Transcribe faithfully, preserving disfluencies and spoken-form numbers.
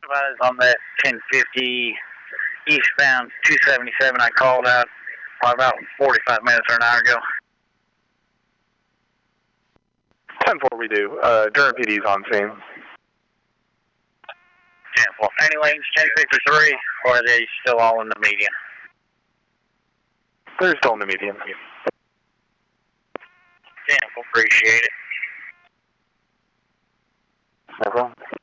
About is on that ten fifty eastbound two seventy-seven. I called out probably about forty-five minutes or an hour ago. ten four we do. Uh, Durham P D's on scene. ten four. Any lanes ten fifty-three, or are they still all in the median? They're still in the median. ten four, appreciate it. No problem.